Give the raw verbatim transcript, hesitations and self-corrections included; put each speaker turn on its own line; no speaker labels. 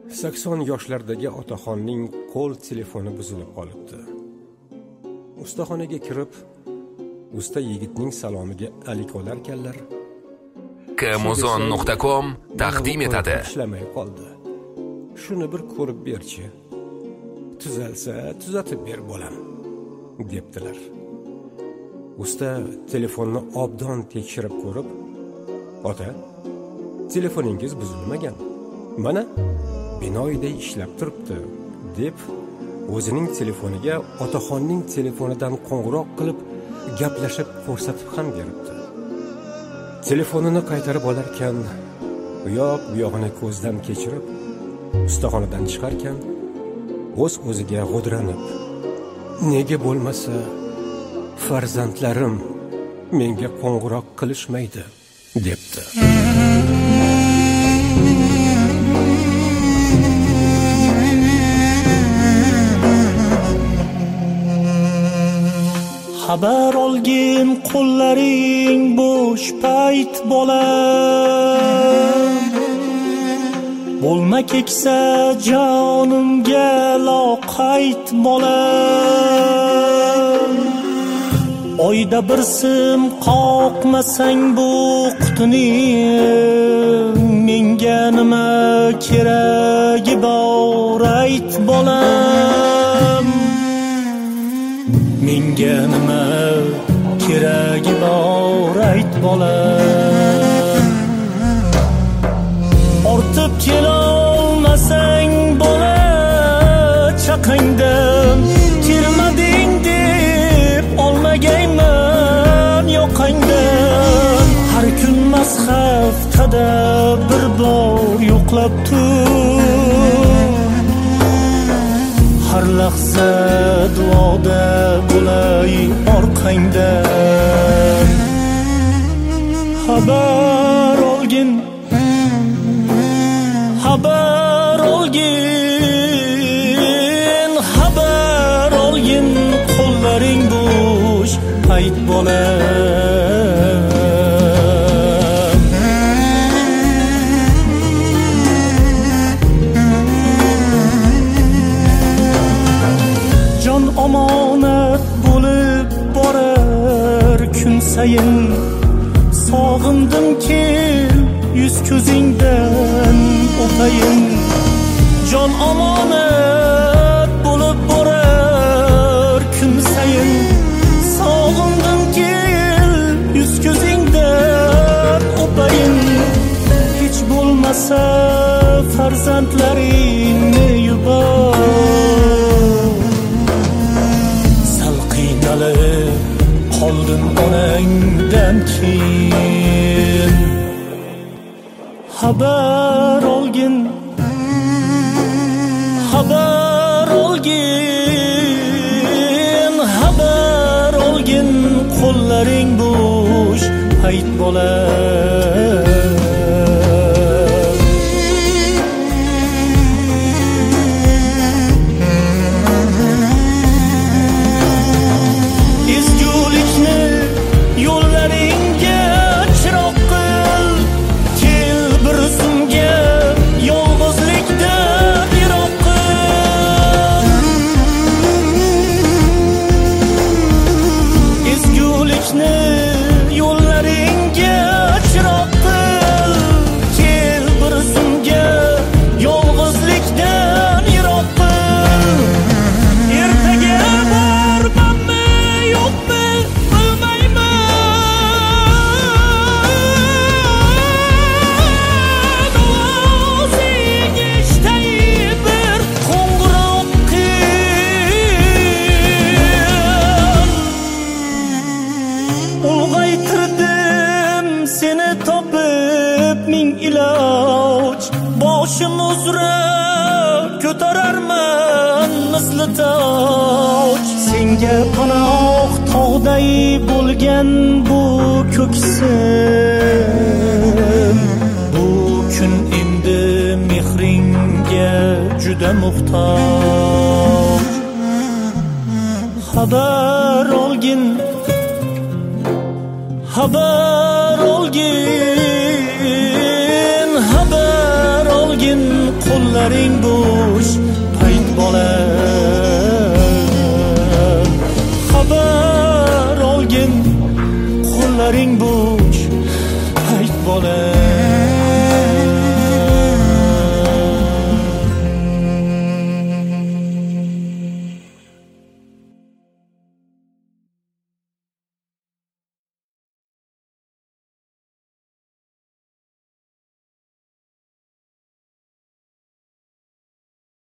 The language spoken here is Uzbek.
sakson yoshlardagi otaxonning qo'l telefoni buzilib qolibdi. Ustaxonaga kirib, usta yigitning salomiga alik olarkanlar.
Kamozon nuqta com taqdim etadi.
Ishlamay qoldi. Shuni bir ko'rib berchi. Tuzalsa, tuzatib ber bolam, debdilar. Usta telefonni obdon tekshirib ko'rib, "Ota, telefoningiz buzilmagan. Mana binoyday ishlab turibdi", deb o'zining telefoniga otaxonning telefonidan qo'ng'iroq qilib gaplashib ko'rsatib ham beribdi. Telefonini qaytarib olarkan, u yoq bu yog'ini ko'zdan kechirib, ustaxonadan chiqarkan, o'z o'ziga g'udranib, "Nega bo'lmasa farzandlarim menga qo'ng'iroq qilishmaydi", debdi.
Xabar olgin qo'llaring bo'sh payt bolam, bo'lma keksa jonimga loqayt bolam. Oyda bir sim qoqmasang bu qutini, menga nima keragi bor ayt bolam. Menga nima keragi bor ayt bolam. Ortib kelolmasang bola chaqangdan, kirmading deb olmagayman yoqangdan. Har kun mas haftada bir bor yo'qlab tur, har lahza duoda bo'lay orqangdan. Xabar olgin, xabar olgin, xabar olgin, qo'llaring bo'sh payt bolam. Omonat bo'lib borar kun sayin, sog'indim kel yuz ko'zingdan o'payin. Jon omonat bo'lib borar kun sayin, sog'indim kel yuz ko'zingdan o'payin. Hech bo'lmasa farzandlaringni yubor, qoldim onangdan keyin. Xabar olgin, xabar olgin, xabar olgin, qo'llaring bo'sh payt bolam. Boshim uzra ko'tararman misli toj. Senga panoh tog'day bo'lgan bu ko'ksim, bu kun endi mehringga juda muhtoj. Xabar olgin, xabar olgin, xabar olgin, qo'l ko'zlaring bo'sh payt bolam xabar olgin qo'llaring bo'sh